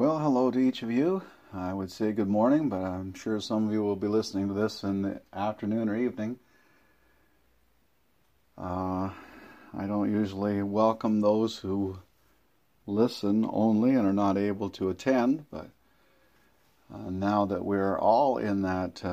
Well, hello to each of you. I would say good morning, but I'm sure some of you will be listening to this in the afternoon or evening. I don't usually welcome those who listen only and are not able to attend, but now that we're all in that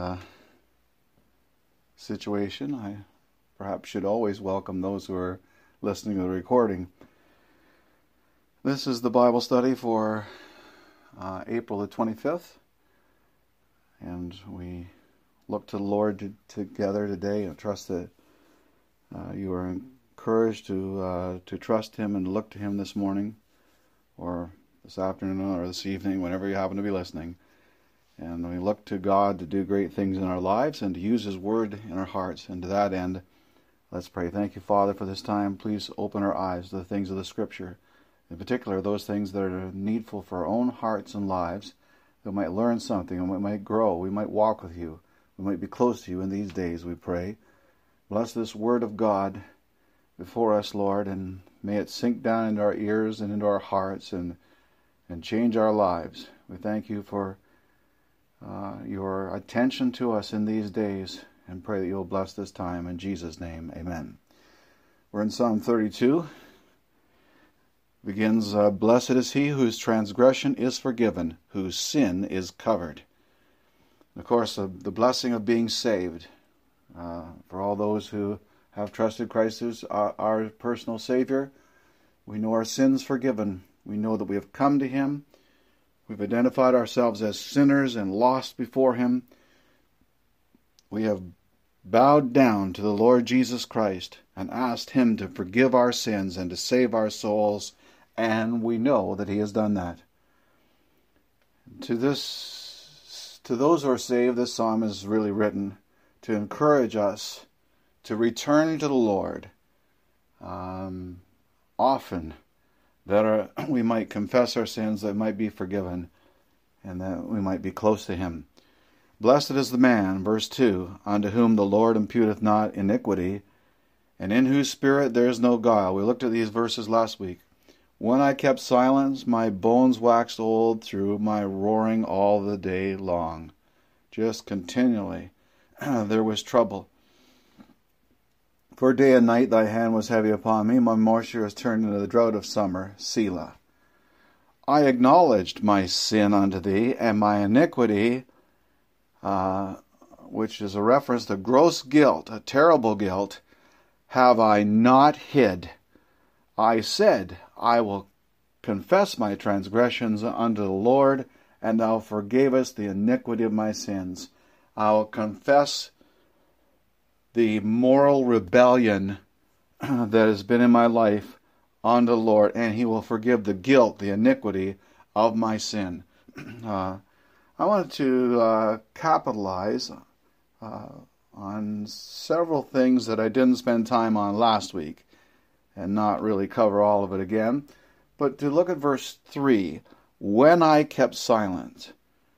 situation, I perhaps should always welcome those who are listening to the recording. This is the Bible study for April the 25th, and we look to the Lord together today and trust that you are encouraged to trust Him and look to Him this morning or this afternoon or this evening, whenever you happen to be listening. And we look to God to do great things in our lives and to use His Word in our hearts. And to that end, let's pray. Thank you, Father, for this time. Please open our eyes to the things of the Scripture, in particular those things that are needful for our own hearts and lives, that we might learn something and we might grow, we might walk with you, we might be close to you in these days, we pray. Bless this Word of God before us, Lord, and may it sink down into our ears and into our hearts and change our lives. We thank you for your attention to us in these days and pray that you'll bless this time. In Jesus' name, amen. We're in Psalm 32. Begins, Blessed is he whose transgression is forgiven, whose sin is covered. Of course, the blessing of being saved, for all those who have trusted Christ as our personal Savior, we know our sins forgiven. We know that we have come to Him. We've identified ourselves as sinners and lost before Him. We have bowed down to the Lord Jesus Christ and asked Him to forgive our sins and to save our souls, and we know that He has done that. To those who are saved, this psalm is really written to encourage us to return to the Lord often, that we might confess our sins, that might be forgiven, and that we might be close to Him. Blessed is the man, verse 2, unto whom the Lord imputeth not iniquity, and in whose spirit there is no guile. We looked at these verses last week. When I kept silence, my bones waxed old through my roaring all the day long. Just continually there was trouble. For day and night thy hand was heavy upon me. My moisture is turned into the drought of summer. Selah. I acknowledged my sin unto thee, and my iniquity, which is a reference to gross guilt, a terrible guilt, have I not hid. I said, I will confess my transgressions unto the Lord, and thou forgavest the iniquity of my sins. I will confess the moral rebellion that has been in my life unto the Lord, and He will forgive the guilt, the iniquity of my sin. I wanted to capitalize on several things that I didn't spend time on last week, and not really cover all of it again, but to look at verse 3, when I kept silent.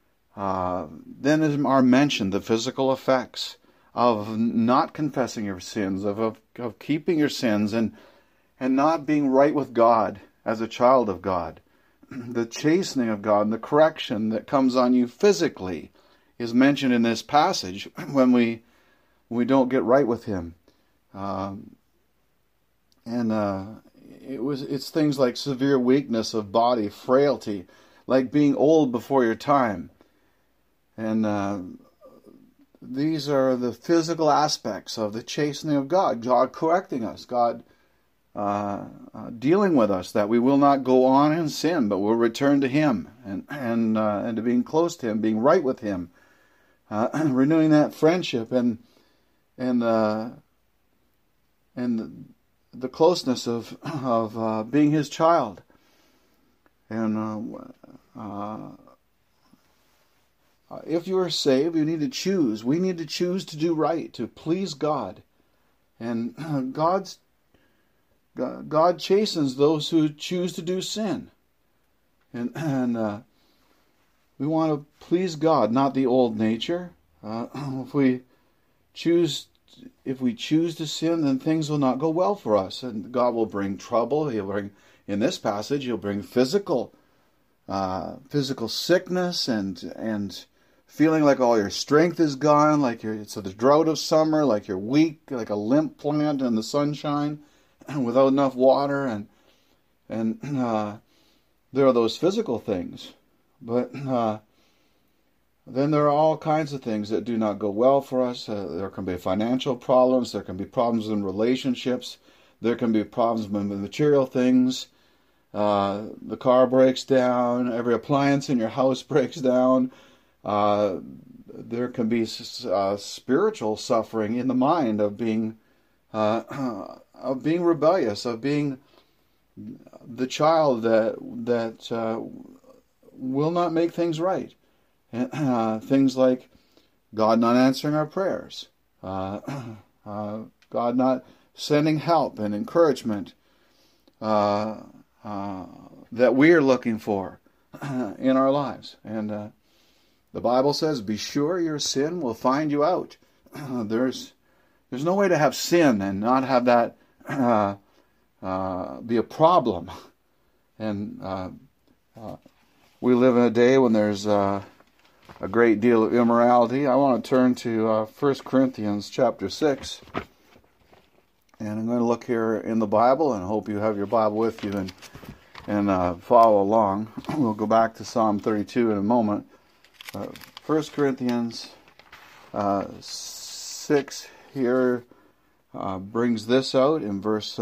Then are mentioned the physical effects of not confessing your sins, of keeping your sins, and not being right with God as a child of God. The chastening of God and the correction that comes on you physically is mentioned in this passage when we don't get right with Him. It's things like severe weakness of body, frailty, like being old before your time. And these are the physical aspects of the chastening of God. God correcting us, God dealing with us, that we will not go on in sin, but will return to Him and to being close to Him, being right with Him, renewing that friendship and the closeness of being His child. And if you are saved, you need to choose. We need to choose to do right, to please God. And God chastens those who choose to do sin. And we want to please God, not the old nature. If we choose to sin, then things will not go well for us, and God will bring trouble. In this passage, He'll bring physical physical sickness and feeling like all your strength is gone, like it's the drought of summer, like you're weak, like a limp plant in the sunshine, without enough water, and there are those physical things, but then there are all kinds of things that do not go well for us. There can be financial problems, there can be problems in relationships, there can be problems with material things. The car breaks down, every appliance in your house breaks down. There can be spiritual suffering in the mind of being rebellious, of being the child that will not make things right. Things like God not answering our prayers, God not sending help and encouragement that we are looking for in our lives. And the Bible says, be sure your sin will find you out. There's no way to have sin and not have that be a problem. And we live in a day when there's a great deal of immorality. I want to turn to 1 Corinthians chapter 6. And I'm going to look here in the Bible, and hope you have your Bible with you and follow along. We'll go back to Psalm 32 in a moment. 1 Corinthians 6 here brings this out in verse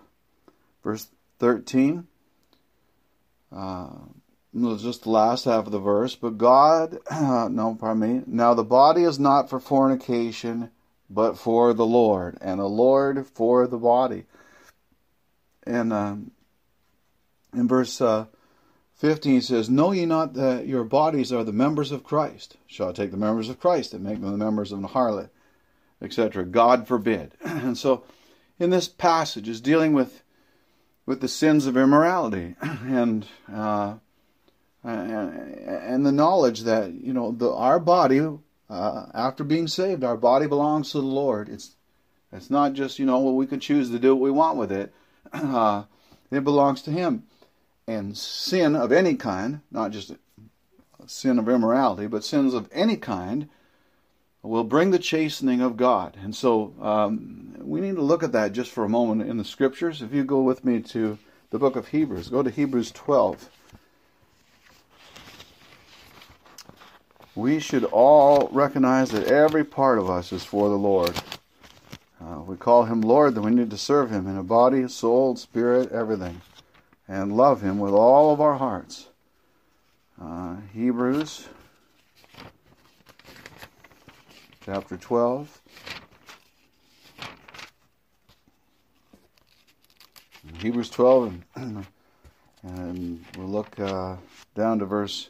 13. Just the last half of the verse. But God, Now the body is not for fornication, but for the Lord, and the Lord for the body. And in verse 15 it says, know ye not that your bodies are the members of Christ? Shall I take the members of Christ and make them the members of an harlot, etc.? God forbid. And so in this passage is dealing with the sins of immorality and the knowledge that, our body, after being saved, our body belongs to the Lord. It's not just, we can choose to do what we want with it. It belongs to Him. And sin of any kind, not just sin of immorality, but sins of any kind, will bring the chastening of God. And so we need to look at that just for a moment in the Scriptures. If you go with me to the book of Hebrews, go to Hebrews 12. We should all recognize that every part of us is for the Lord. We call Him Lord, then we need to serve Him in a body, soul, spirit, everything, and love Him with all of our hearts. Hebrews chapter 12. Hebrews 12, and we'll look down to verse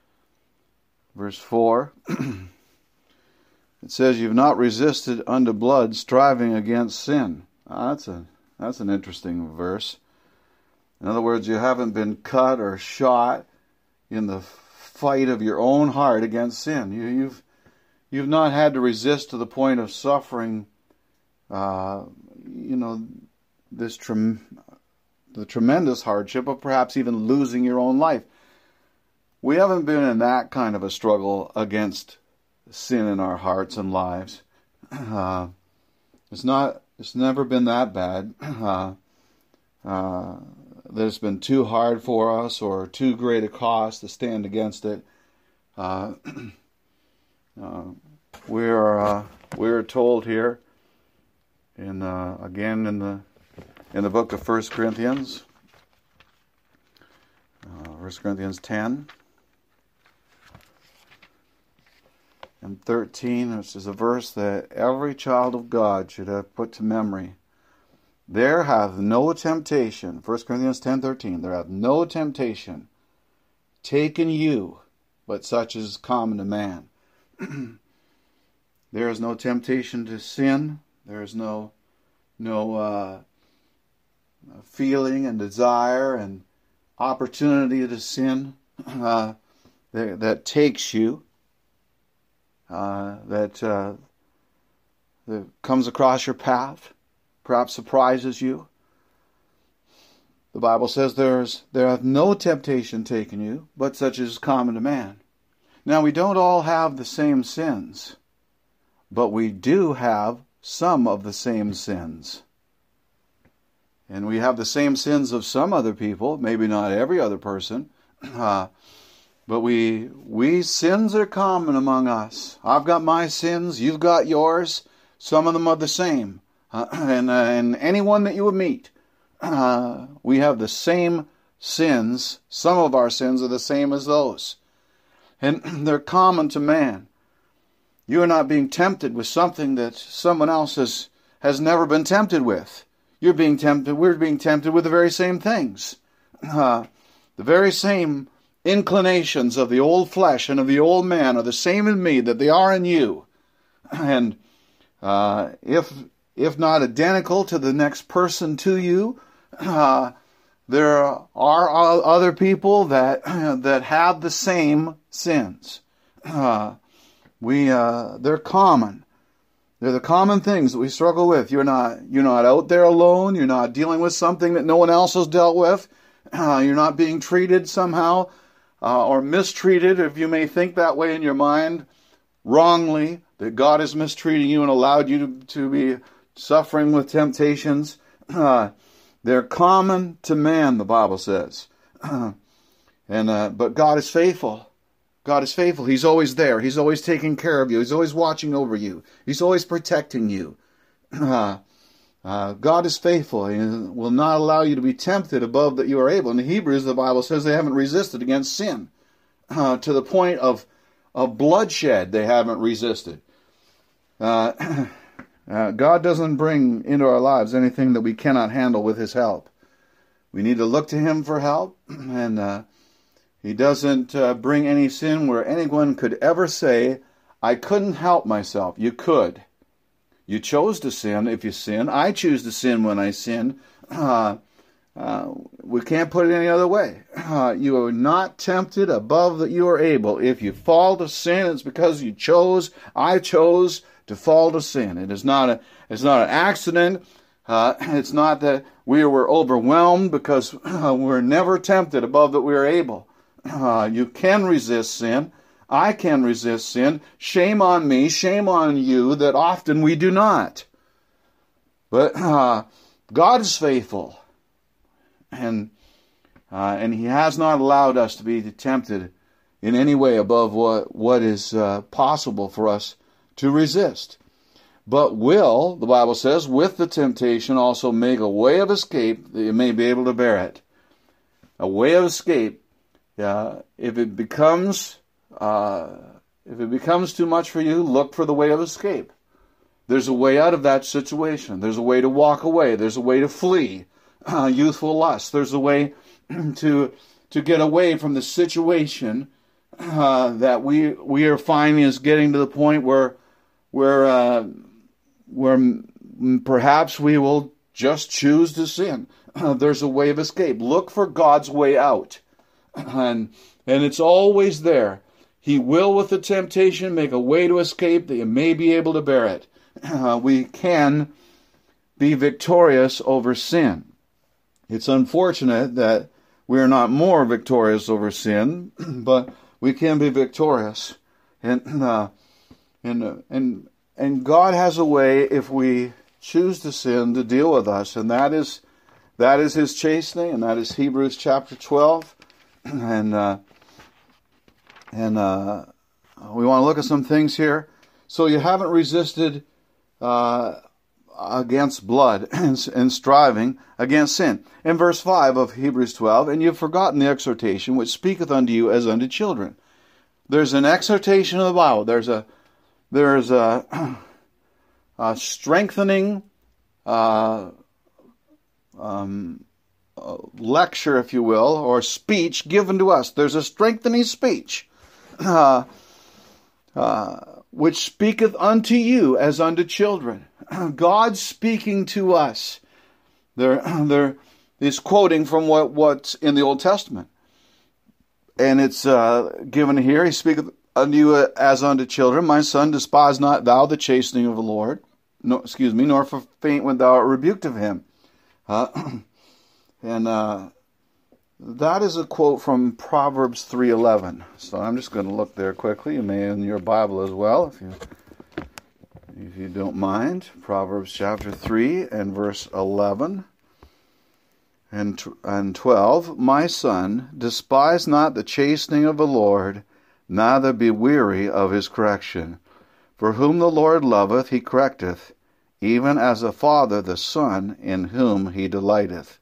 4. It says, you've not resisted unto blood, striving against sin. That's an interesting verse. In other words, you haven't been cut or shot in the fight of your own heart against sin. You've not had to resist to the point of suffering, the tremendous hardship of perhaps even losing your own life. We haven't been in that kind of a struggle against sin in our hearts and lives. It's never been that bad. That it's been too hard for us or too great a cost to stand against it. We're told here again in the book of 1 Corinthians, 1 Corinthians 10 and 13, which is a verse that every child of God should have put to memory. There hath no temptation, 1 Corinthians 10:13, there hath no temptation taken you, but such as is common to man. There is no temptation to sin. There is no feeling and desire and opportunity to sin that takes you, that comes across your path, perhaps surprises you. The Bible says there hath no temptation taken you, but such as is common to man. Now, we don't all have the same sins, but we do have some of the same sins. And we have the same sins of some other people, maybe not every other person, but we sins are common among us. I've got my sins, you've got yours. Some of them are the same. And anyone that you would meet, we have the same sins. Some of our sins are the same as those. And they're common to man. You are not being tempted with something that someone else has never been tempted with. We're being tempted with the very same things. The very same inclinations of the old flesh and of the old man are the same in me that they are in you. And if not identical to the next person to you, there are other people that have the same sins. They're common. They're the common things that we struggle with. You're not out there alone. You're not dealing with something that no one else has dealt with. You're not being treated somehow or mistreated, if you may think that way in your mind, wrongly, that God is mistreating you and allowed you to be suffering with temptations. They're common to man, the Bible says. But God is faithful. God is faithful. He's always there. He's always taking care of you. He's always watching over you. He's always protecting you. God is faithful. He will not allow you to be tempted above that you are able. In the Hebrews, the Bible says they haven't resisted against sin. To the point of bloodshed, they haven't resisted. God doesn't bring into our lives anything that we cannot handle with His help. We need to look to Him for help, and He doesn't bring any sin where anyone could ever say, I couldn't help myself. You could. You chose to sin if you sin. I choose to sin when I sin. We can't put it any other way. You are not tempted above that you are able. If you fall to sin, it's because you chose. I chose to fall to sin. It's not an accident. It's not that we were overwhelmed, because we're never tempted above that we are able. You can resist sin. I can resist sin. Shame on me, shame on you that often we do not. But God is faithful. And He has not allowed us to be tempted in any way above what is possible for us to resist. But will, the Bible says, with the temptation also make a way of escape that you may be able to bear it. A way of escape. If it becomes too much for you, look for the way of escape. There's a way out of that situation. There's a way to walk away. There's a way to flee youthful lust. There's a way to get away from the situation that we are finding is getting to the point where perhaps we will just choose to sin. There's a way of escape. Look for God's way out. And it's always there. He will, with the temptation, make a way to escape that you may be able to bear it. We can be victorious over sin. It's unfortunate that we are not more victorious over sin, but we can be victorious. And God has a way, if we choose to sin, to deal with us, and that is His chastening, and that is Hebrews chapter 12. And we want to look at some things here. So you haven't resisted against blood and striving against sin. In verse 5 of Hebrews 12, and you've forgotten the exhortation which speaketh unto you as unto children. There's an exhortation of the Bible. There's a strengthening lecture, if you will, or speech given to us. There's a strengthening speech which speaketh unto you as unto children. God speaking to us. There is quoting from what's in the Old Testament. And it's given here. He speaketh unto you as unto children. My son, despise not thou the chastening of the Lord. Nor faint when thou art rebuked of him. And that is a quote from Proverbs 3:11. So I'm just going to look there quickly. You may in your Bible as well, if you don't mind. Proverbs chapter 3 and verse 11 and 12. My son, despise not the chastening of the Lord, neither be weary of his correction. For whom the Lord loveth, he correcteth, even as a father the son in whom he delighteth.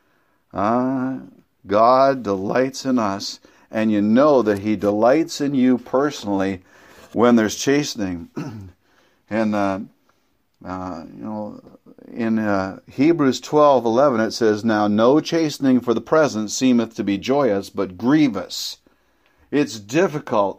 God delights in us, and you know that he delights in you personally when there's chastening. And in Hebrews 12:11 it says, Now no chastening for the present seemeth to be joyous, but grievous. It's difficult.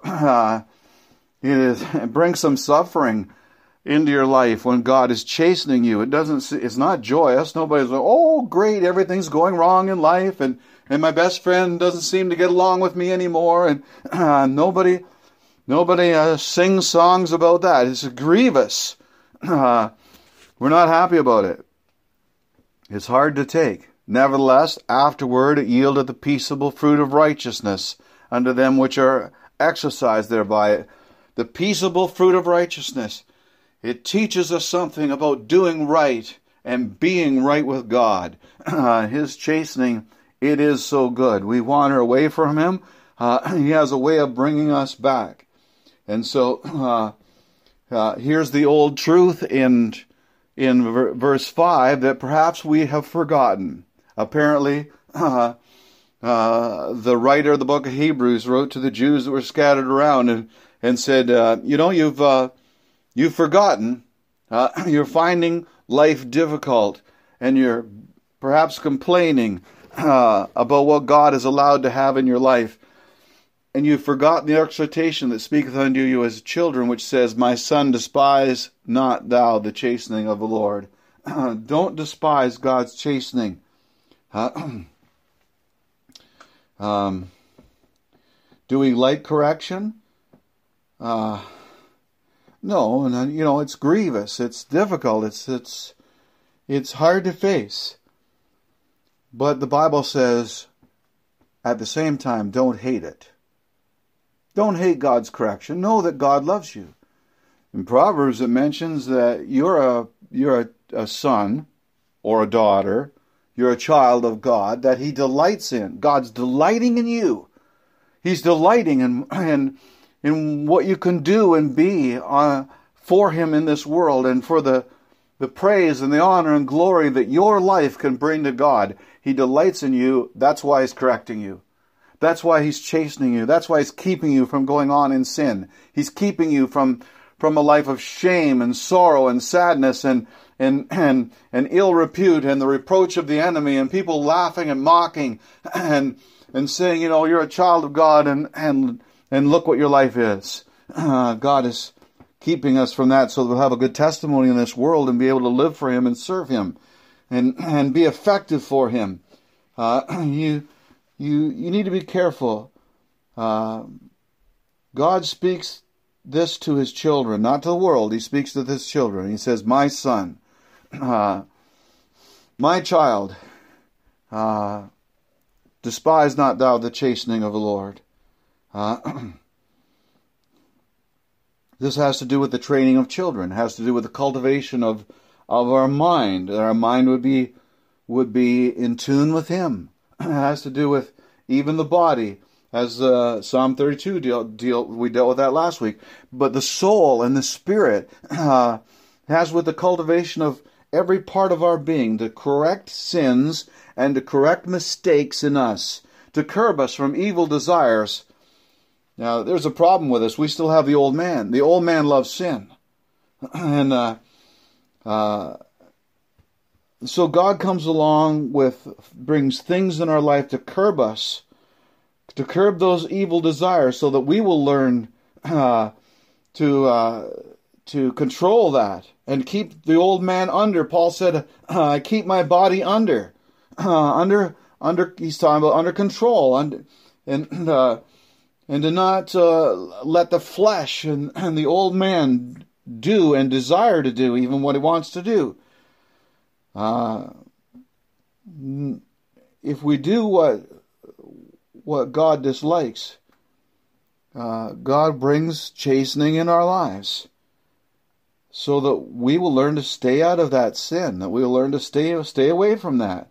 It brings some suffering into your life when God is chastening you. It's not joyous. Nobody's like, oh, great, everything's going wrong in life, and my best friend doesn't seem to get along with me anymore, and nobody sings songs about that. It's grievous. We're not happy about it. It's hard to take. Nevertheless, afterward it yieldeth the peaceable fruit of righteousness unto them which are exercised thereby. The peaceable fruit of righteousness. It teaches us something about doing right and being right with God. His chastening, it is so good. We wander away from him. He has a way of bringing us back. And so here's the old truth in verse 5 that perhaps we have forgotten. Apparently, the writer of the book of Hebrews wrote to the Jews that were scattered around and said, you've forgotten. You're finding life difficult, and you're perhaps complaining about what God is allowed to have in your life. And you've forgotten the exhortation that speaketh unto you as children, which says, My son, despise not thou the chastening of the Lord. Don't despise God's chastening. Do we like correction? No, and it's grievous. It's difficult. It's hard to face. But the Bible says, at the same time, don't hate it. Don't hate God's correction. Know that God loves you. In Proverbs, it mentions that you're a son or a daughter. You're a child of God that he delights in. God's delighting in you. He's delighting in what you can do and be for him in this world, and for the praise and the honor and glory that your life can bring to God. He delights in you. That's why he's correcting you. That's why he's chastening you. That's why he's keeping you from going on in sin. He's keeping you from a life of shame and sorrow and sadness and ill repute and the reproach of the enemy and people laughing and mocking and saying, you're a child of God and look what your life is. God is keeping us from that so that we'll have a good testimony in this world and be able to live for him and serve him and be effective for him. You need to be careful. God speaks this to his children, not to the world. He speaks to his children. He says, my son, my child, despise not thou the chastening of the Lord. This has to do with the training of children. It has to do with the cultivation of our mind. That our mind would be in tune with him. It has to do with even the body, as Psalm 32 we dealt with that last week. But the soul and the spirit has with the cultivation of every part of our being to correct sins and to correct mistakes in us, to curb us from evil desires. Now, there's a problem with us. We still have the old man. The old man loves sin. And so God comes along brings things in our life to curb us, to curb those evil desires so that we will learn to control that and keep the old man under. Paul said, I keep my body under. He's talking about under control, and to not let the flesh and the old man do and desire to do even what he wants to do. if we do what God dislikes, God brings chastening in our lives so that we will learn to stay out of that sin, that we will learn to stay away from that.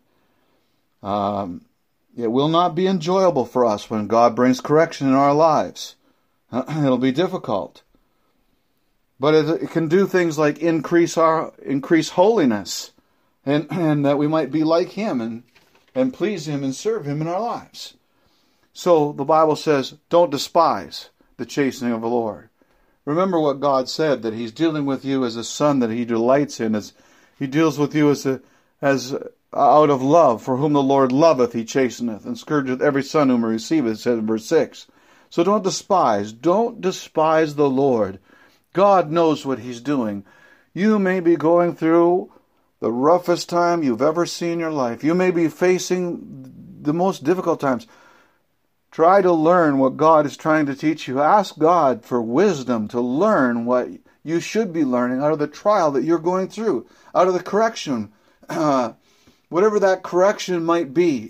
It will not be enjoyable for us when God brings correction in our lives. It'll be difficult. But it can do things like increase holiness, and that we might be like Him and please Him and serve Him in our lives. So the Bible says, don't despise the chastening of the Lord. Remember what God said, that He's dealing with you as a son that He delights in. As He deals with you as out of love. For whom the Lord loveth, He chasteneth, and scourgeth every son whom He receiveth, it says in verse 6. So don't despise the Lord. God knows what He's doing. You may be going through the roughest time you've ever seen in your life. You may be facing the most difficult times. Try to learn what God is trying to teach you. Ask God for wisdom to learn what you should be learning out of the trial that you're going through, out of the correction, whatever that correction might be.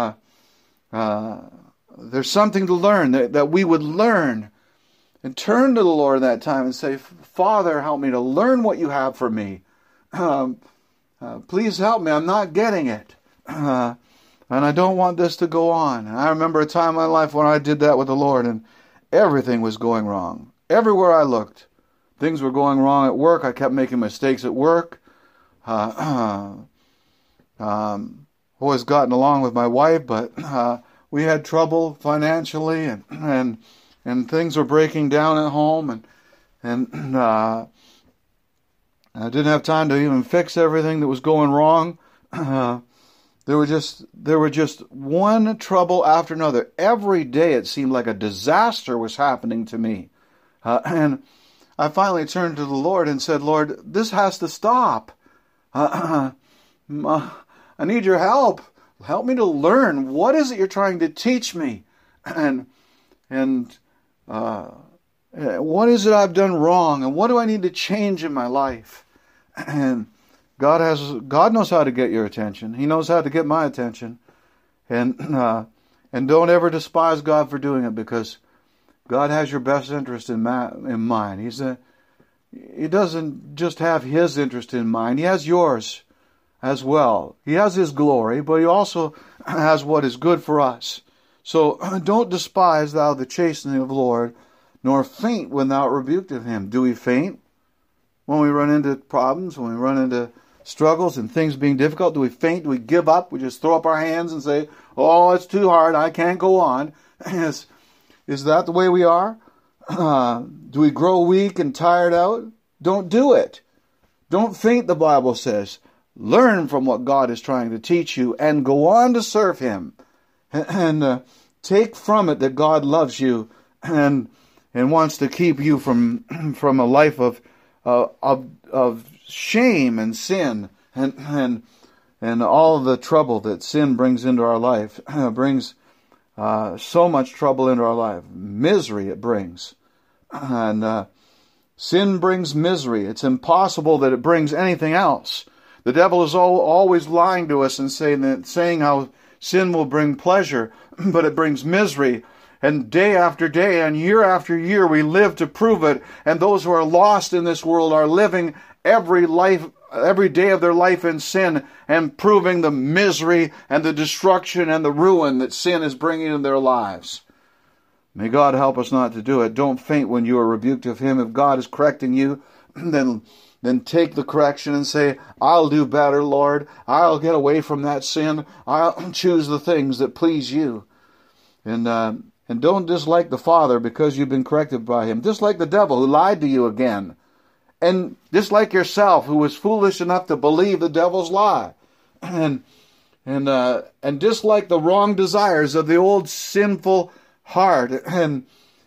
There's something to learn, that we would learn. And turn to the Lord at that time and say, Father, help me to learn what you have for me. Please help me. I'm not getting it. And I don't want this to go on. And I remember a time in my life when I did that with the Lord, and everything was going wrong. Everywhere I looked, things were going wrong at work. I kept making mistakes at work. Always gotten along with my wife, but we had trouble financially, and things were breaking down at home, and I didn't have time to even fix everything that was going wrong. There were just one trouble after another. Every day it seemed like a disaster was happening to me. And I finally turned to the Lord and said, Lord, this has to stop. I need your help. Help me to learn. What is it you're trying to teach me? And what is it I've done wrong, and what do I need to change in my life? And God knows how to get your attention. He knows how to get my attention, and don't ever despise God for doing it, because God has your best interest in mind. He doesn't just have His interest in mind; He has yours as well. He has His glory, but He also has what is good for us. So don't despise thou the chastening of the Lord, nor faint when thou art rebuked of Him. Do we faint when we run into problems, when we run into struggles and things being difficult? Do we faint? Do we give up? We just throw up our hands and say, oh, it's too hard, I can't go on. Is that the way we are? Do we grow weak and tired out? Don't do it. Don't faint, the Bible says. Learn from what God is trying to teach you and go on to serve Him. And take from it that God loves you and wants to keep you from a life of shame and sin and all the trouble that sin brings into our life. Brings so much trouble into our life. Misery it brings. And sin brings misery. It's impossible that it brings anything else. The devil is always lying to us and saying how sin will bring pleasure, but it brings misery. And day after day and year after year we live to prove it. And those who are lost in this world are living every day of their life in sin and proving the misery and the destruction and the ruin that sin is bringing in their lives. May God help us not to do it. Don't faint when you are rebuked of Him. If God is correcting you, then take the correction and say, I'll do better, Lord. I'll get away from that sin. I'll choose the things that please you. And don't dislike the Father because you've been corrected by Him. Dislike the devil who lied to you again. And dislike yourself who was foolish enough to believe the devil's lie. And dislike the wrong desires of the old sinful heart. And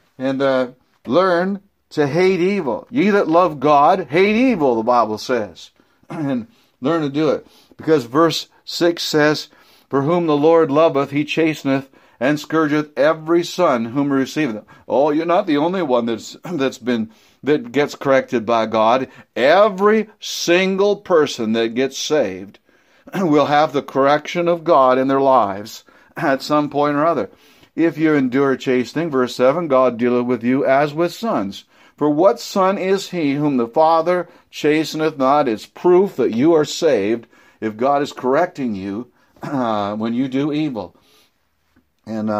learn to hate evil. Ye that love God, hate evil, the Bible says. And learn to do it. Because verse 6 says, For whom the Lord loveth, He chasteneth, and scourgeth every son whom He receiveth. Oh, you're not the only one that gets corrected by God. Every single person that gets saved will have the correction of God in their lives at some point or other. If you endure chastening, verse 7, God dealeth with you as with sons. For what son is he whom the Father chasteneth not? It's proof that you are saved if God is correcting you when you do evil. And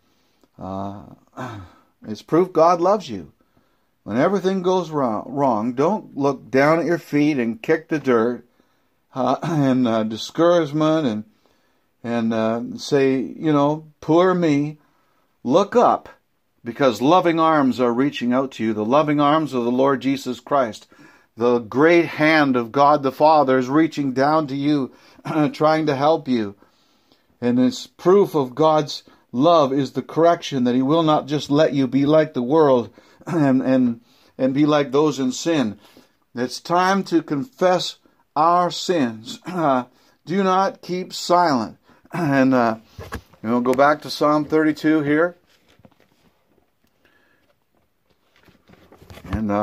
it's proof God loves you. When everything goes wrong, don't look down at your feet and kick the dirt and discouragement and say, poor me. Look up, because loving arms are reaching out to you, the loving arms of the Lord Jesus Christ. The great hand of God the Father is reaching down to you, trying to help you. And it's proof of God's love is the correction that He will not just let you be like the world and be like those in sin. It's time to confess our sins. Do not keep silent. And we'll go back to Psalm 32 here. And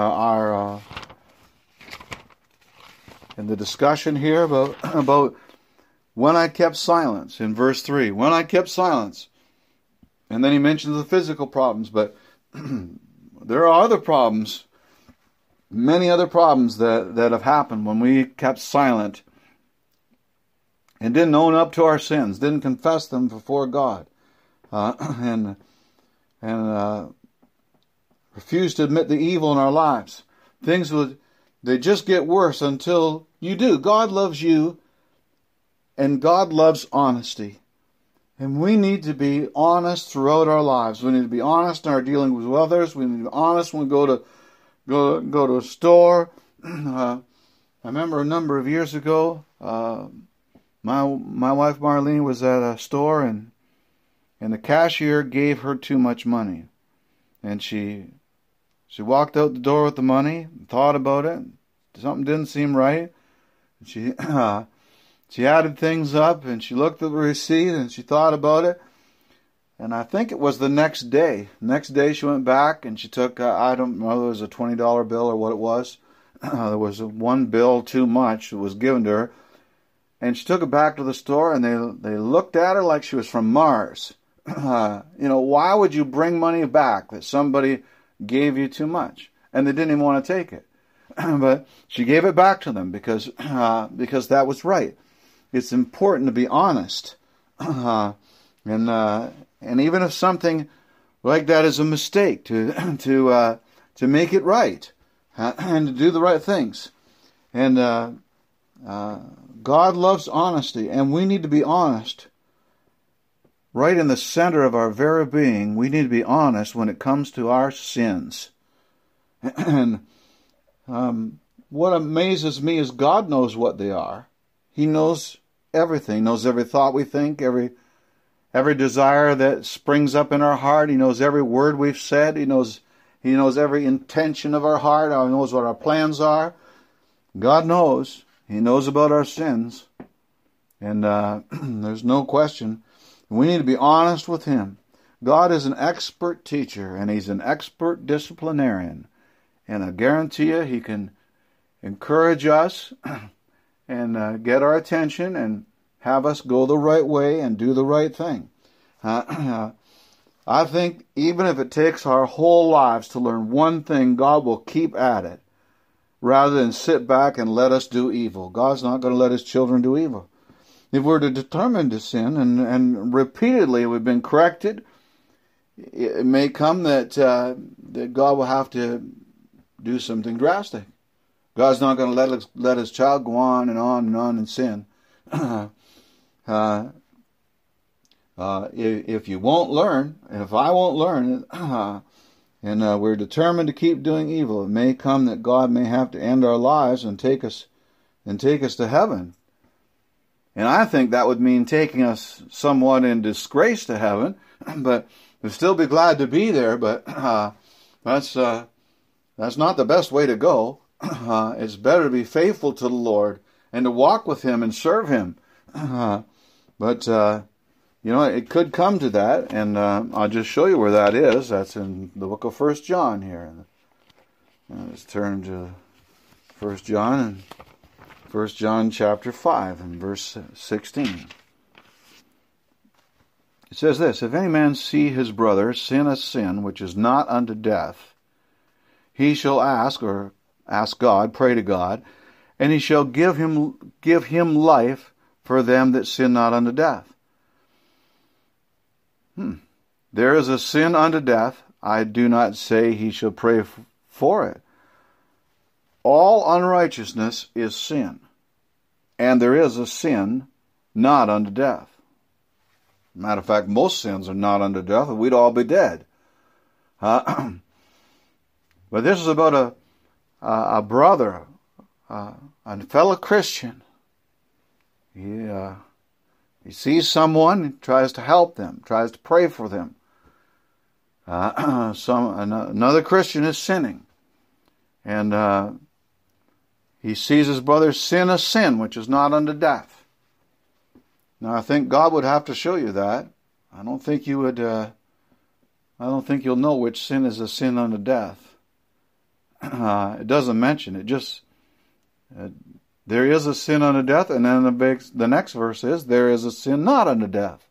in the discussion here about when I kept silence in verse 3. When I kept silence. And then he mentions the physical problems, but there are other problems, many other problems that have happened when we kept silent and didn't own up to our sins, didn't confess them before God, and refused to admit the evil in our lives. They just get worse until you do. God loves you, and God loves honesty. And we need to be honest throughout our lives. We need to be honest in our dealings with others. We need to be honest when we go to a store. I remember a number of years ago, my wife Marlene was at a store, and the cashier gave her too much money, and she walked out the door with the money, thought about it. Something didn't seem right. She added things up, and she looked at the receipt, and she thought about it. And I think it was the next day. Next day she went back, and she took, I don't know, it was a $20 bill or what it was. There was one bill too much that was given to her. And she took it back to the store, and they looked at her like she was from Mars. Why would you bring money back that somebody gave you too much? And they didn't even want to take it. But she gave it back to them because that was right. It's important to be honest. And even if something like that is a mistake, to make it right and to do the right things. And God loves honesty, and we need to be honest. Right in the center of our very being, we need to be honest when it comes to our sins. And what amazes me is God knows what they are. He knows everything. He knows every thought we think, every desire that springs up in our heart. He knows every word we've said. He knows every intention of our heart. He knows what our plans are. God knows. He knows about our sins. And there's no question. We need to be honest with Him. God is an expert teacher, and He's an expert disciplinarian. And I guarantee you, He can encourage us and get our attention and have us go the right way and do the right thing. I think even if it takes our whole lives to learn one thing, God will keep at it rather than sit back and let us do evil. God's not going to let His children do evil. If we're determined to sin and repeatedly we've been corrected, it may come that God will have to do something drastic. God's not going to let His child go on and on and on in sin. If you won't learn, and if I won't learn, and we're determined to keep doing evil, it may come that God may have to end our lives and take us to heaven. And I think that would mean taking us somewhat in disgrace to heaven, but we'd still be glad to be there. But that's not the best way to go. It's better to be faithful to the Lord and to walk with Him and serve Him. But it could come to that, and I'll just show you where that is. That's in the book of 1 John here. Let's turn to 1 John and 1 John chapter 5 and verse 16. It says this, if any man see his brother sin a sin which is not unto death, he shall ask, or ask God, pray to God, and he shall give him life for them that sin not unto death. There is a sin unto death. I do not say he shall pray for it. All unrighteousness is sin, and there is a sin not unto death. Matter of fact, most sins are not unto death, and we'd all be dead. But this is about a brother, a fellow Christian. He sees someone, he tries to help them, tries to pray for them. Another Christian is sinning, and he sees his brother sin a sin which is not unto death. Now, I think God would have to show you that. I don't think you would. I don't think you'll know which sin is a sin unto death. It doesn't mention it. Just there is a sin unto death, and then the next verse is there is a sin not unto death.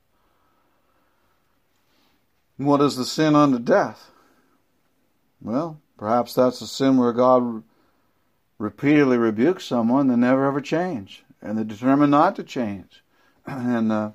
What is the sin unto death? Well, perhaps that's a sin where God repeatedly rebukes someone, they never ever change, and they determine not to change. And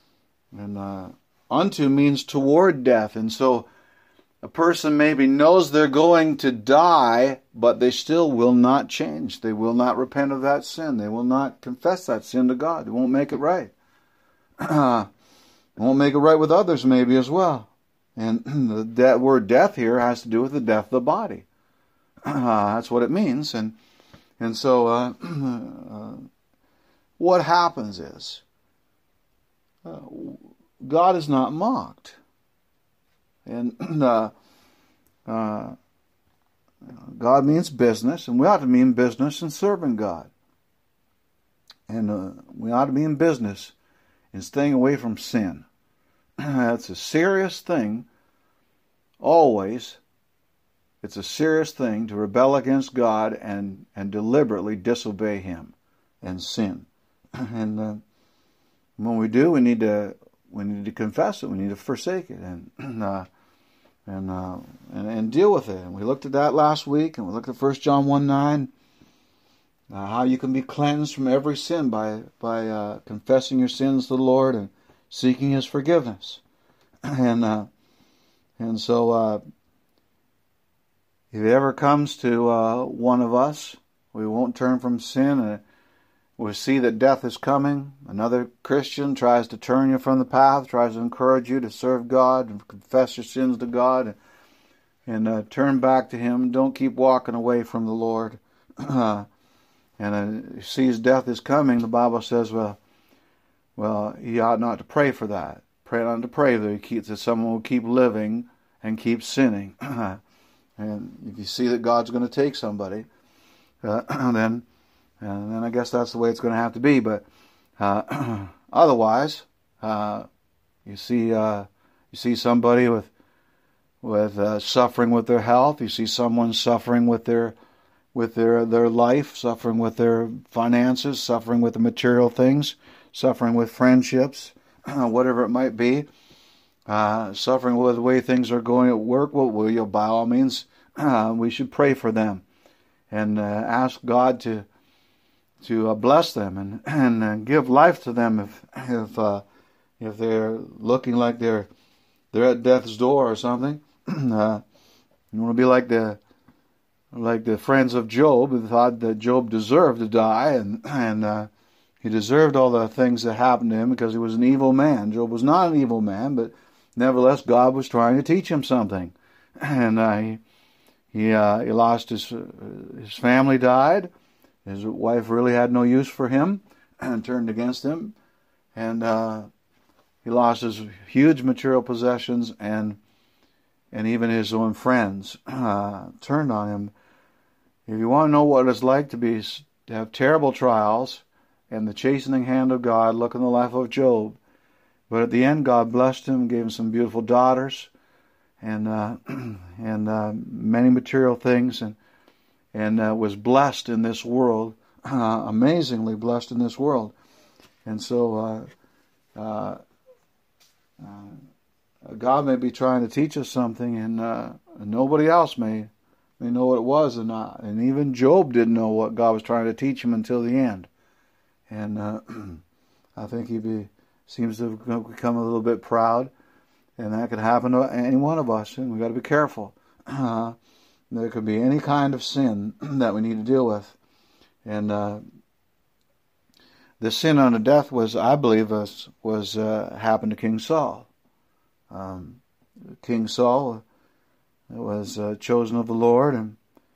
unto means toward death, and so a person maybe knows they're going to die, but they still will not change. They will not repent of that sin. They will not confess that sin to God. They won't make it right. They won't make it right with others maybe as well. And that word death here has to do with the death of the body. That's what it means. And so what happens is God is not mocked. And God means business, and we ought to mean business in serving God. And we ought to be in business in staying away from sin. That's a serious thing, always. It's a serious thing to rebel against God and deliberately disobey Him and sin. And when we do, we need to confess it. We need to forsake it and deal with it. And we looked at that last week, and we looked at 1 John 1:9, how you can be cleansed from every sin by confessing your sins to the Lord and seeking His forgiveness. And so if it ever comes to one of us, we won't turn from sin, and we see that death is coming. Another Christian tries to turn you from the path, tries to encourage you to serve God and confess your sins to God and turn back to Him. Don't keep walking away from the Lord. And sees death is coming, the Bible says, well, he ought not to pray for that. Pray not to pray that someone will keep living and keep sinning. And if you see that God's going to take somebody, then I guess that's the way it's going to have to be. But otherwise, you see somebody with suffering with their health. You see someone suffering with their life, suffering with their finances, suffering with the material things, suffering with friendships, whatever it might be, suffering with the way things are going at work. Well, by all means, we should pray for them and ask God to bless them and give life to them if they're looking like they're at death's door or something. You want to be like the friends of Job, who thought that Job deserved to die, and he deserved all the things that happened to him because he was an evil man. Job was not an evil man, but nevertheless God was trying to teach him something. And he lost his family died. His wife really had no use for him and turned against him. And he lost his huge material possessions, and even his own friends turned on him. If you want to know what it's like to have terrible trials and the chastening hand of God, look in the life of Job. But at the end, God blessed him, gave him some beautiful daughters, and many material things, and was blessed in this world amazingly blessed in this world. And so God may be trying to teach us something, and nobody else may know what it was or not. And even Job didn't know what God was trying to teach him until the end. And I think he seems to have become a little bit proud, and that could happen to any one of us, and we've got to be careful. There could be any kind of sin that we need to deal with. And the sin unto death was, I believe, was happened to King Saul. King Saul was chosen of the Lord,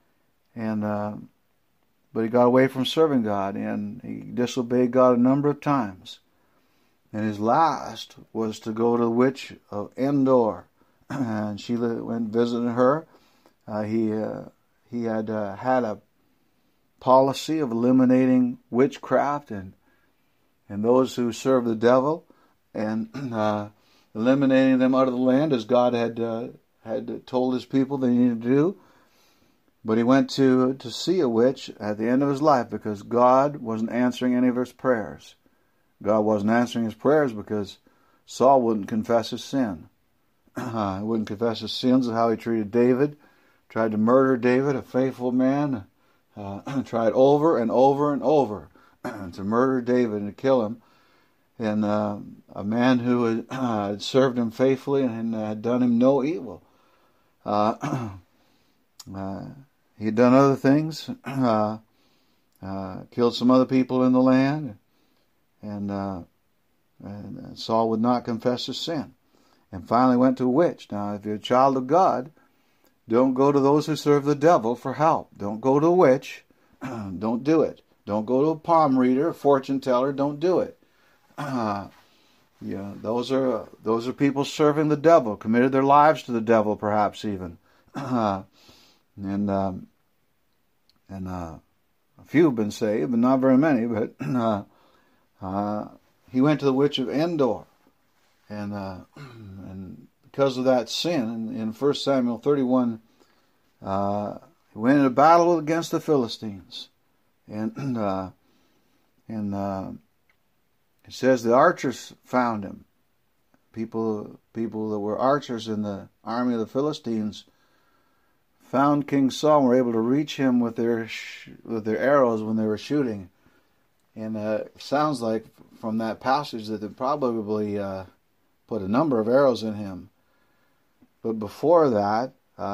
but he got away from serving God, and he disobeyed God a number of times. And his last was to go to the witch of Endor, and she went visiting her. He had had a policy of eliminating witchcraft and those who serve the devil, and eliminating them out of the land as God had told his people they needed to do. But he went to see a witch at the end of his life because God wasn't answering any of his prayers. God wasn't answering his prayers because Saul wouldn't confess his sin. He wouldn't confess his sins of how he treated David, tried to murder David, a faithful man, tried over and over and over to murder David and to kill him. And a man who had served him faithfully and had done him no evil. He had done other things, killed some other people in the land, and Saul would not confess his sin, and finally went to a witch. Now, if you're a child of God, don't go to those who serve the devil for help. Don't go to a witch. Don't do it. Don't go to a palm reader, a fortune teller. Don't do it. Those are people serving the devil, committed their lives to the devil, perhaps even. And a few have been saved, but not very many. But he went to the witch of Endor, and because of that sin, in 1 Samuel 31, he went into battle against the Philistines, and it says the archers found him. People that were archers in the army of the Philistines found King Saul and were able to reach him with their arrows when they were shooting. And it sounds like from that passage that they probably put a number of arrows in him. But before that,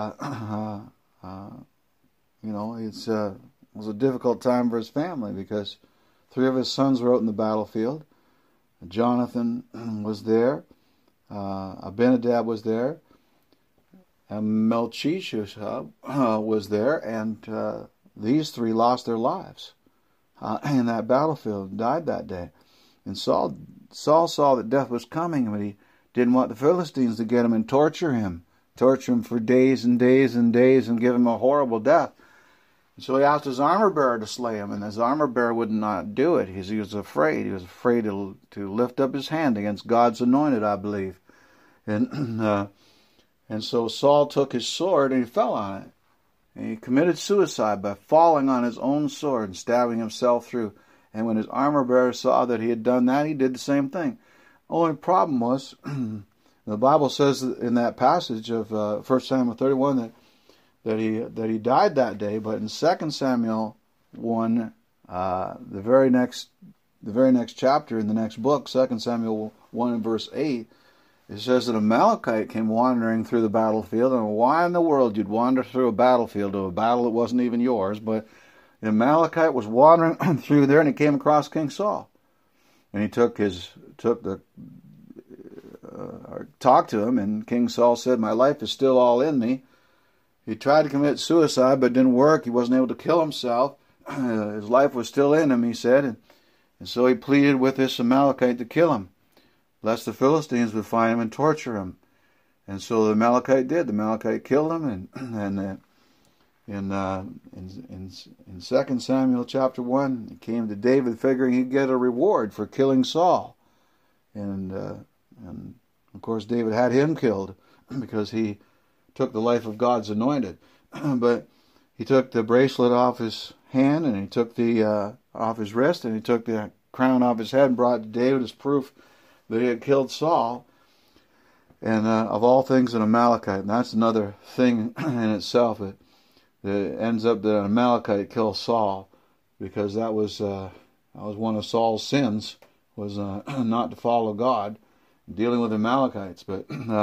it was a difficult time for his family because 3 of his sons were out in the battlefield. Jonathan was there. Abinadab was there. And Melchishua was there, and these 3 lost their lives in that battlefield and died that day. And Saul saw that death was coming, but he didn't want the Philistines to get him and torture him for days and days and days and give him a horrible death. And so he asked his armor bearer to slay him, and his armor bearer would not do it. He was afraid. He was afraid to lift up his hand against God's anointed, I believe. And so Saul took his sword and he fell on it. And he committed suicide by falling on his own sword and stabbing himself through. And when his armor bearer saw that he had done that, he did the same thing. Only problem was, the Bible says in that passage of 1 Samuel 31 that he died that day. But in 2 Samuel 1, the very next chapter in the next book, 2 Samuel 1 and verse 8, it says that a Amalekite came wandering through the battlefield, and why in the world you'd wander through a battlefield to a battle that wasn't even yours, but the Amalekite was wandering through there, and he came across King Saul. And he talked to him, and King Saul said, "My life is still all in me." He tried to commit suicide, but it didn't work. He wasn't able to kill himself. His life was still in him, he said, and so he pleaded with this Amalekite to kill him, lest the Philistines would find him and torture him. And so the Amalekite did. The Amalekite killed him, and in 2 Samuel chapter 1, he came to David figuring he'd get a reward for killing Saul. And of course David had him killed because he took the life of God's anointed. But he took the bracelet off his hand, and he took the off his wrist, and he took the crown off his head and brought it to David as proof that he had killed Saul. And of all things, an Amalekite. And that's another thing in itself. It ends up that an Amalekite killed Saul, because that was one of Saul's sins, was not to follow God, dealing with Amalekites. But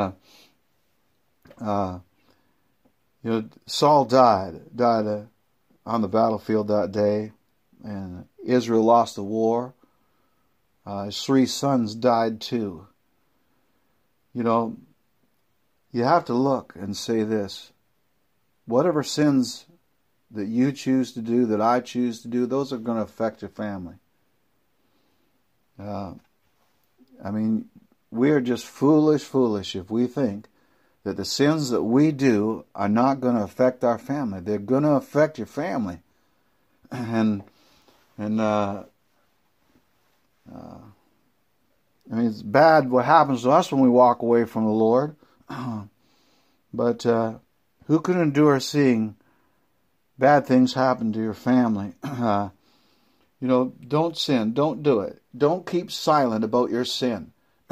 Saul died on the battlefield that day, and Israel lost the war. His 3 sons died too. You have to look and say this: whatever sins that you choose to do, that I choose to do, those are going to affect your family. We are just foolish if we think that the sins that we do are not going to affect our family. They're going to affect your family. It's bad what happens to us when we walk away from the Lord. But who can endure seeing bad things happen to your family? Don't sin. Don't do it. Don't keep silent about your sin.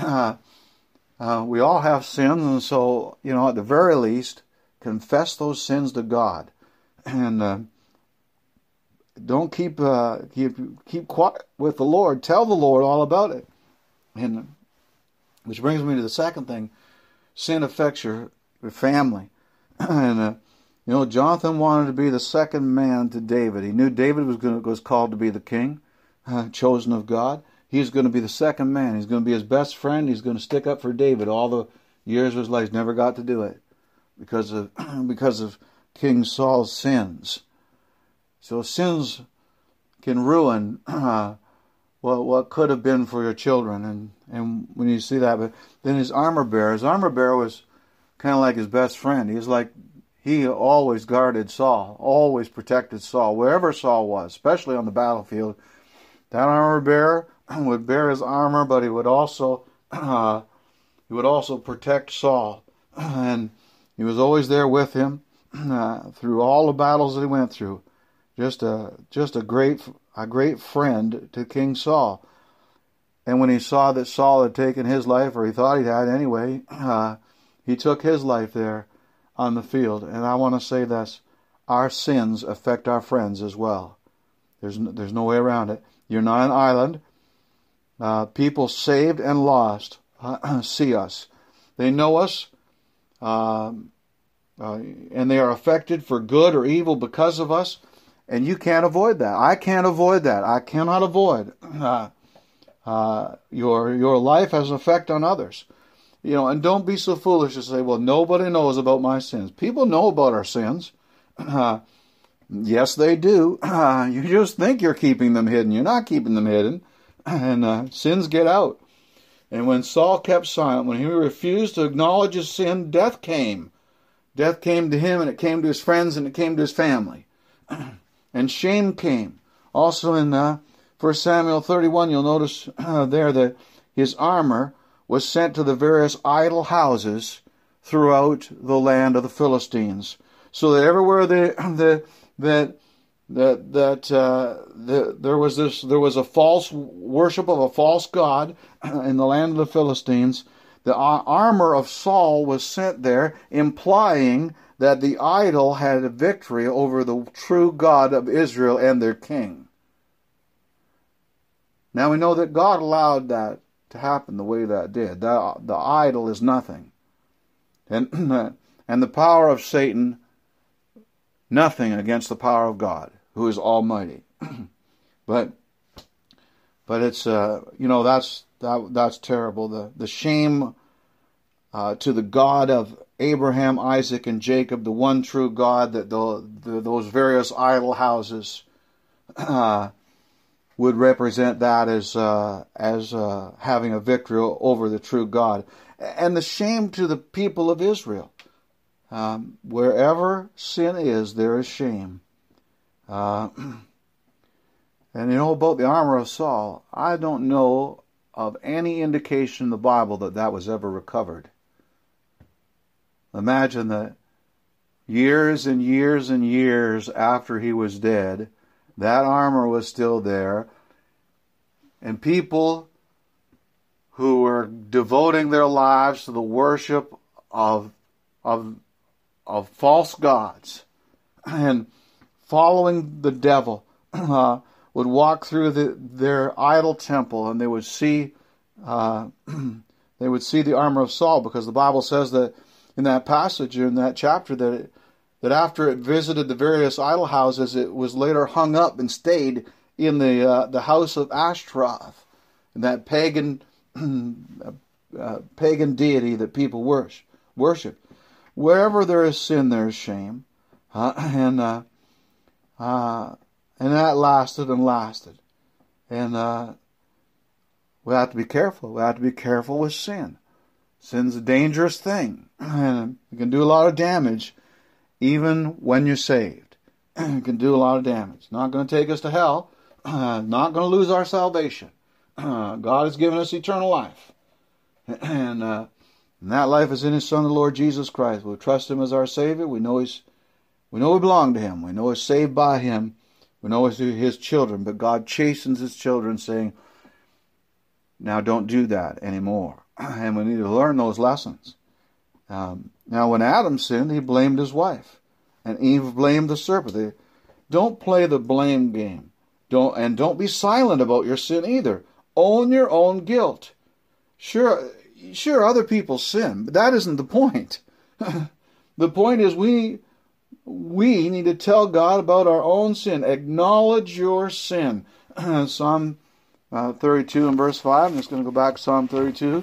We all have sins, and so, at the very least, confess those sins to God. And don't keep quiet with the Lord. Tell the Lord all about it. And which brings me to the second thing: sin affects your family. And Jonathan wanted to be the second man to David. He knew David was called to be the king, chosen of God. He's going to be the second man. He's going to be his best friend. He's going to stick up for David all the years of his life. He's never got to do it because of King Saul's sins. So sins can ruin what could have been for your children, and when you see that. But then his armor bearer was kind of like his best friend. He always guarded Saul, always protected Saul, wherever Saul was, especially on the battlefield. That armor bearer would bear his armor, but he would also protect Saul, and he was always there with him through all the battles that he went through. Just a great friend to King Saul. And when he saw that Saul had taken his life, or he thought he had anyway, he took his life there on the field. And I want to say this: our sins affect our friends as well. There's no way around it. You're not an island. People saved and lost see us. They know us, and they are affected for good or evil because of us. And you can't avoid that. I can't avoid that. I cannot avoid. Your life has an effect on others. And don't be so foolish to say, well, nobody knows about my sins. People know about our sins. Yes, they do. You just think you're keeping them hidden. You're not keeping them hidden. And sins get out. And when Saul kept silent, when he refused to acknowledge his sin, death came. Death came to him, and it came to his friends, and it came to his family. And shame came. Also in 1 Samuel 31, you'll notice there that his armor was sent to the various idol houses throughout the land of the Philistines, so that everywhere there was a false worship of a false god in the land of the Philistines. The armor of Saul was sent there, implying that the idol had a victory over the true God of Israel and their king. Now we know that God allowed that to happen the way that did. The idol is nothing. And the power of Satan, nothing against the power of God, who is almighty. But it's that's terrible. The shame to the God of Abraham, Isaac, and Jacob, the one true God, that those various idol houses would represent that as having a victory over the true God. And the shame to the people of Israel. Wherever sin is, there is shame. And about the armor of Saul, I don't know of any indication in the Bible that was ever recovered. Imagine that years and years and years after he was dead, That armor was still there. And people who were devoting their lives to the worship of false gods and following the devil would walk through their idol temple, and they would see the armor of Saul, because the Bible says that in that passage, in that chapter, that after it visited the various idol houses, it was later hung up and stayed in the house of Ashtaroth, and that pagan deity that people worship. Wherever there is sin, there is shame, and that lasted and lasted, and we have to be careful. We have to be careful with sin. Sin's a dangerous thing, and it can do a lot of damage, even when you're saved. It can do a lot of damage. Not going to take us to hell. Not going to lose our salvation. God has given us eternal life, and that life is in His Son, the Lord Jesus Christ. We'll trust Him as our Savior. We know we belong to Him. We know we're saved by Him. We know we're His children. But God chastens His children, saying, "Now don't do that anymore." And we need to learn those lessons. Now, when Adam sinned, he blamed his wife, and Eve blamed the serpent. Don't play the blame game. Don't be silent about your sin either. Own your own guilt. Sure, other people sin, but that isn't the point. The point is we need to tell God about our own sin. Acknowledge your sin. Psalm 32 and verse 5. I'm just going to go back to Psalm 32.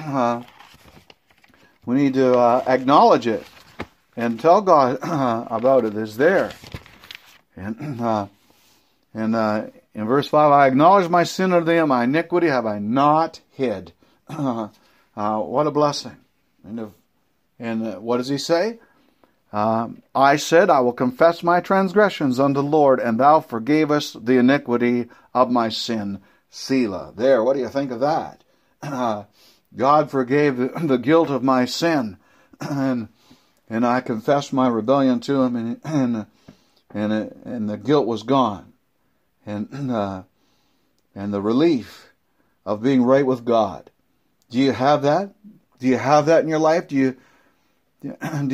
We need to acknowledge it and tell God about it. It's there. And in verse 5, I acknowledge my sin unto thee, and my iniquity have I not hid. What a blessing. And what does he say? I said, I will confess my transgressions unto the Lord, and thou forgavest the iniquity of my sin. Selah. There, what do you think of that? God forgave the guilt of my sin, and I confessed my rebellion to Him, and the guilt was gone, and the relief of being right with God. Do you have that? Do you have that in your life? Do you have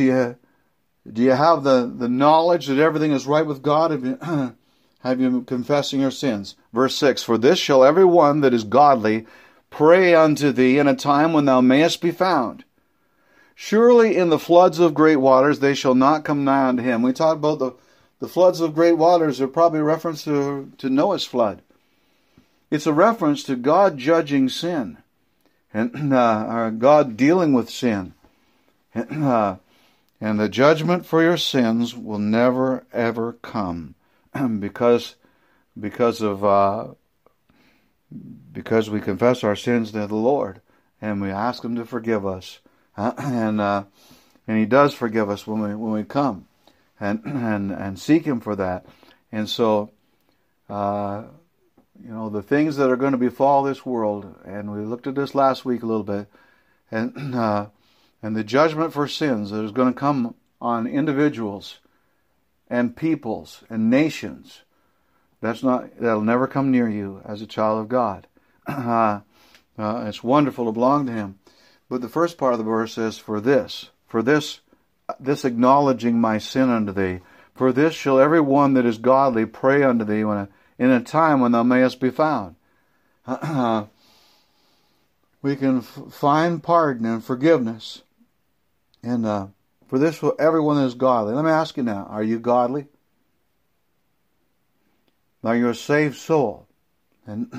the knowledge that everything is right with God? Have you been confessing your sins? Verse 6, for this shall every one that is godly pray unto thee in a time when thou mayest be found. Surely in the floods of great waters they shall not come nigh unto him. We talked about the floods of great waters are probably a reference to Noah's flood. It's a reference to God judging sin, and God dealing with sin. And the judgment for your sins will never, ever come. Because we confess our sins to the Lord, and we ask Him to forgive us, and He does forgive us when we come, and seek Him for that. And so, the things that are going to befall this world, and we looked at this last week a little bit, and the judgment for sins that is going to come on individuals and peoples and nations, that'll never come near you as a child of God. It's wonderful to belong to Him. But the first part of the verse says, for this acknowledging my sin unto thee, for this shall every one that is godly pray unto thee in a time when thou mayest be found. We can find pardon and forgiveness, and for this will everyone that is godly. Let me ask you now, are you godly? Are you a saved soul? And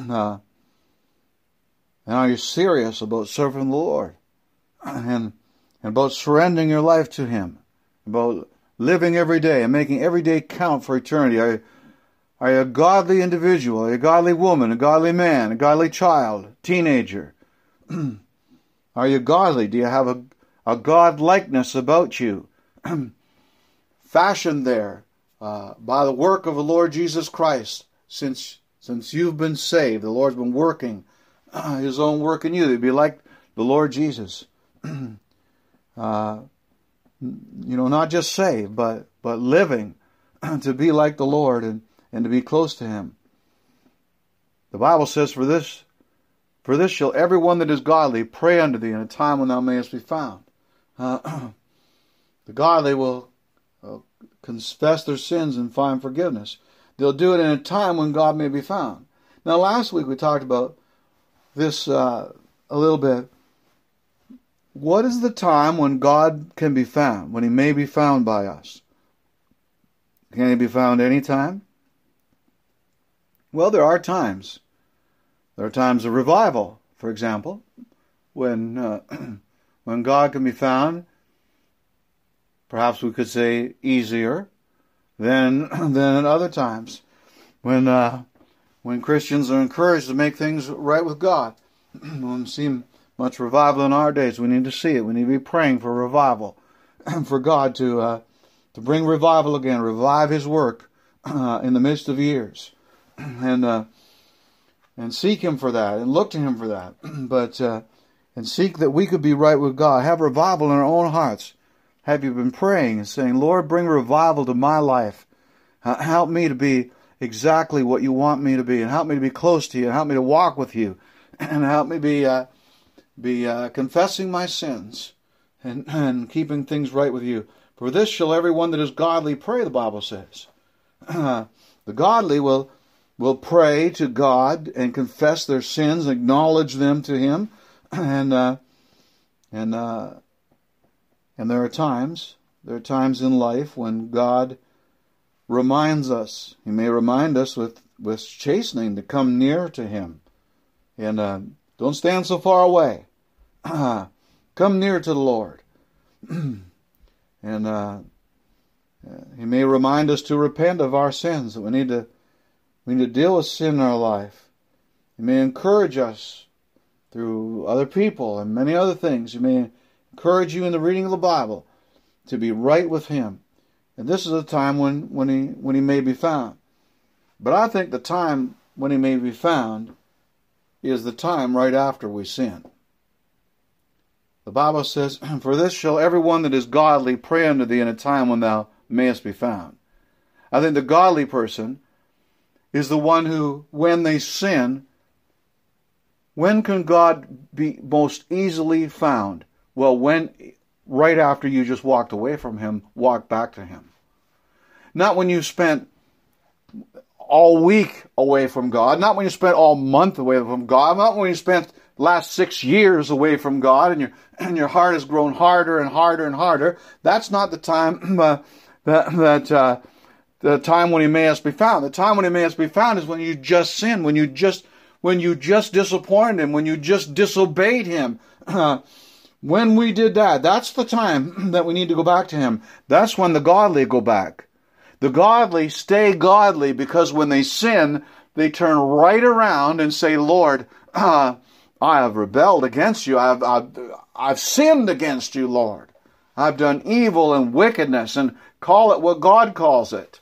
are you serious about serving the Lord? And about surrendering your life to Him? About living every day and making every day count for eternity? Are you a godly individual? Are you a godly woman? A godly man? A godly child? Teenager? Are you godly? Do you have a God-likeness about you, fashioned there by the work of the Lord Jesus Christ? Since you've been saved, the Lord's been working His own work in you. To be like the Lord Jesus. Not just saved, but living to be like the Lord, and to be close to Him. The Bible says, For this shall every one that is godly pray unto thee in a time when thou mayest be found. The godly will confess their sins and find forgiveness. They'll do it in a time when God may be found. Now, last week we talked about this a little bit. What is the time when God can be found, when He may be found by us? Can He be found any time? Well, there are times. There are times of revival, for example, when God can be found, perhaps we could say easier than at other times, when Christians are encouraged to make things right with God. We don't see much revival in our days. We need to see it. We need to be praying for revival, for God to bring revival again, revive His work in the midst of years, and seek Him for that, and look to Him for that. But and seek that we could be right with God. Have revival in our own hearts. Have you been praying and saying, Lord, bring revival to my life. Help me to be exactly what you want me to be, and help me to be close to you, and help me to walk with you, and help me be confessing my sins and keeping things right with you. For this shall every one that is godly pray, the Bible says. The godly will pray to God and confess their sins, acknowledge them to Him, and there are times in life when God reminds us. He may remind us with chastening to come near to Him, and don't stand so far away. Come near to the Lord, and He may remind us to repent of our sins, that we need to deal with sin in our life. He may encourage us through other people and many other things. He may encourage you in the reading of the Bible to be right with Him. And this is a time when He may be found. But I think the time when He may be found is the time right after we sin. The Bible says, For this shall every one that is godly pray unto thee in a time when thou mayest be found. I think the godly person is the one who, when they sin, when can God be most easily found? Well, right after you just walked away from Him, walk back to Him. Not when you spent all week away from God, not when you spent all month away from God, not when you spent last 6 years away from God and your heart has grown harder and harder and harder. That's not the time the time when He mayest be found. The time when He mayest be found is when you just sinned, when you just disappointed Him, when you just disobeyed Him. When we did that, that's the time that we need to go back to Him. That's when the godly go back. The godly stay godly because when they sin, they turn right around and say, Lord, I have rebelled against you. I've sinned against you, Lord. I've done evil and wickedness, and call it what God calls it.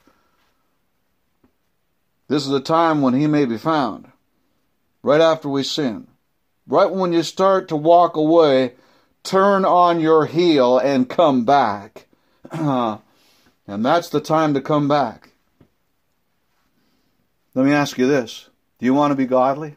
This is a time when He may be found. Right after we sin. Right when you start to walk away, turn on your heel and come back. And that's the time to come back. Let me ask you this. Do you want to be godly?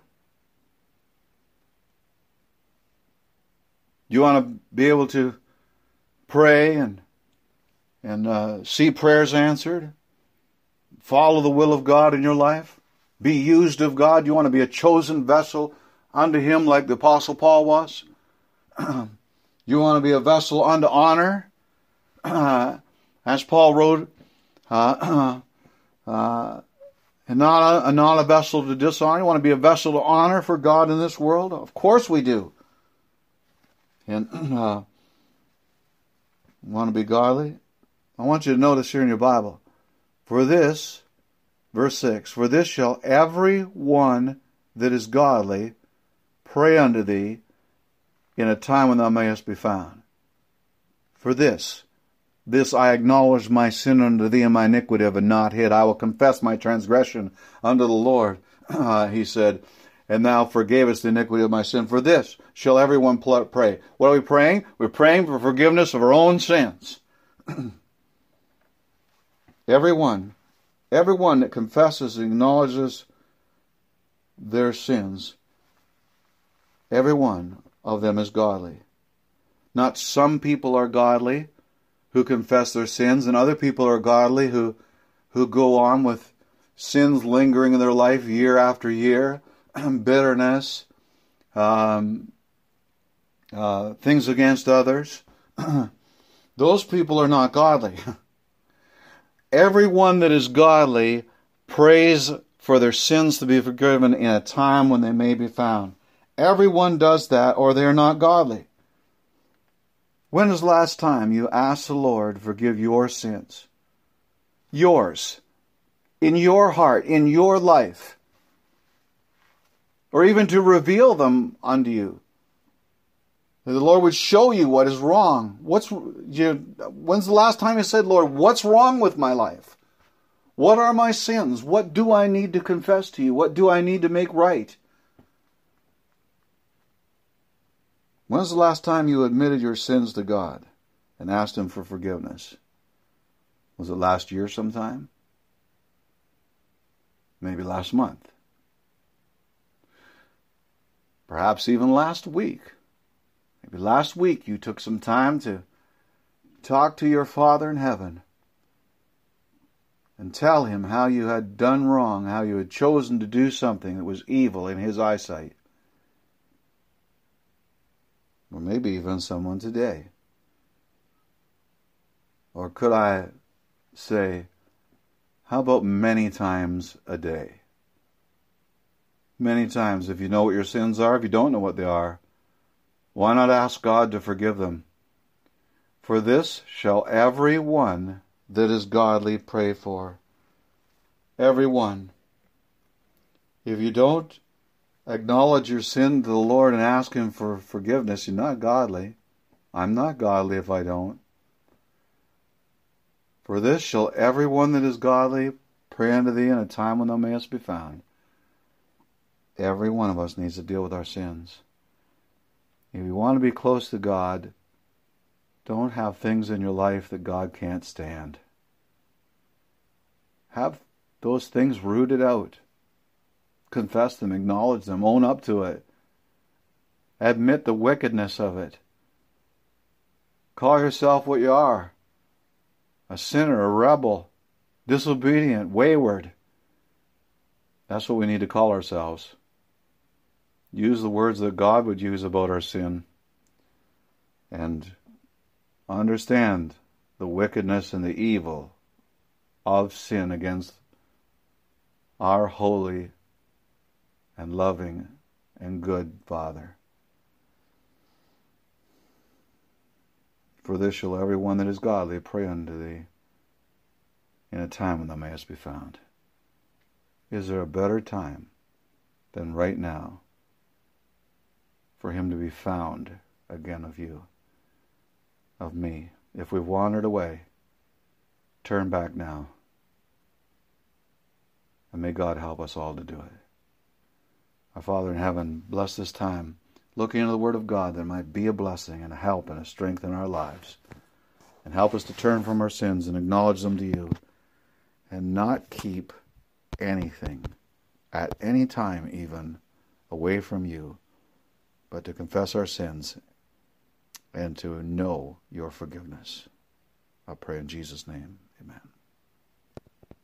Do you want to be able to pray and see prayers answered? Follow the will of God in your life? Be used of God? You want to be a chosen vessel unto Him like the Apostle Paul was? You want to be a vessel unto honor? As Paul wrote, and not a vessel to dishonor. You want to be a vessel to honor for God in this world? Of course we do. And want to be godly? I want you to notice here in your Bible, for this, verse 6, for this shall every one that is godly pray unto thee in a time when thou mayest be found. For this I acknowledge my sin unto thee, and my iniquity have not hid. I will confess my transgression unto the Lord, he said, and thou forgavest the iniquity of my sin. For this shall everyone pray. What are we praying? We're praying for forgiveness of our own sins. Everyone Everyone that confesses and acknowledges their sins, every one of them is godly. Not some people are godly who confess their sins, and other people are godly who go on with sins lingering in their life year after year, bitterness, things against others. Those people are not godly. Everyone that is godly prays for their sins to be forgiven in a time when they may be found. Everyone does that, or they are not godly. When was the last time you asked the Lord to forgive your sins? Yours. In your heart, in your life. Or even to reveal them unto you. That the Lord would show you what is wrong. When's the last time you said, Lord, what's wrong with my life? What are my sins? What do I need to confess to you? What do I need to make right? When's the last time you admitted your sins to God and asked Him for forgiveness? Was it last year sometime? Maybe last month. Perhaps even last week. Maybe last week you took some time to talk to your Father in heaven and tell Him how you had done wrong, how you had chosen to do something that was evil in His eyesight. Or maybe even someone today. Or could I say, how about many times a day? Many times. If you know what your sins are, if you don't know what they are, why not ask God to forgive them? For this shall every one that is godly pray for. Every one. If you don't acknowledge your sin to the Lord and ask Him for forgiveness, you're not godly. I'm not godly if I don't. For this shall every one that is godly pray unto thee in a time when thou mayest be found. Every one of us needs to deal with our sins. If you want to be close to God, don't have things in your life that God can't stand. Have those things rooted out. Confess them, acknowledge them, own up to it. Admit the wickedness of it. Call yourself what you are. A sinner, a rebel, disobedient, wayward. That's what we need to call ourselves. Use the words that God would use about our sin. And understand the wickedness and the evil of sin against our holy and loving and good Father. For this shall every one that is godly pray unto thee in a time when thou mayest be found. Is there a better time than right now for Him to be found again of you, of me? If we've wandered away, turn back now. And may God help us all to do it. Our Father in heaven, bless this time, looking into the Word of God, that it might be a blessing and a help and a strength in our lives. And help us to turn from our sins and acknowledge them to you, and not keep anything, at any time even, away from you, but to confess our sins and to know your forgiveness. I pray in Jesus' name, amen.